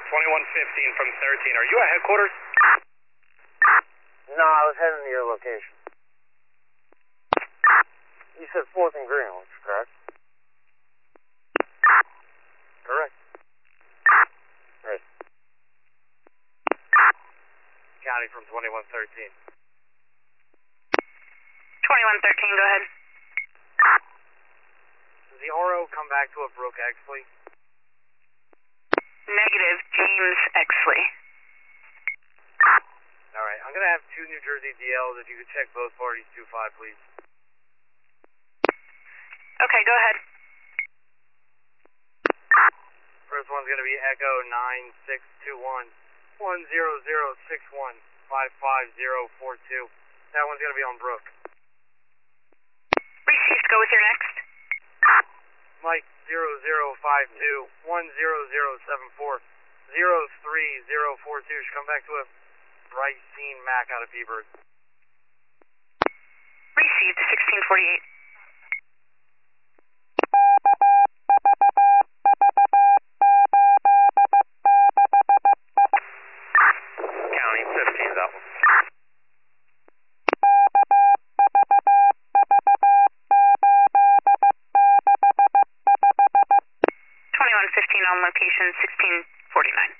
2115 from 13. Are you at headquarters? No, I was heading to your location. You said 4th and Greenwich, correct? Correct. Right. County from 2113. 2113, go ahead. Does the RO come back to a Brooke Exley? Negative, James Exley. Alright, I'm gonna have 2 New Jersey DLs. If you could check both parties 2-5, please. Okay, go ahead. First one's gonna be Echo 9621 10061 55042. That one's gonna be on Brooke. Received, go with your next. Mike 0052 10074 03042 should come back to a Brycene Mac out of Peaburg. Received, 1648. County 15's out. 2115 on location, 1649.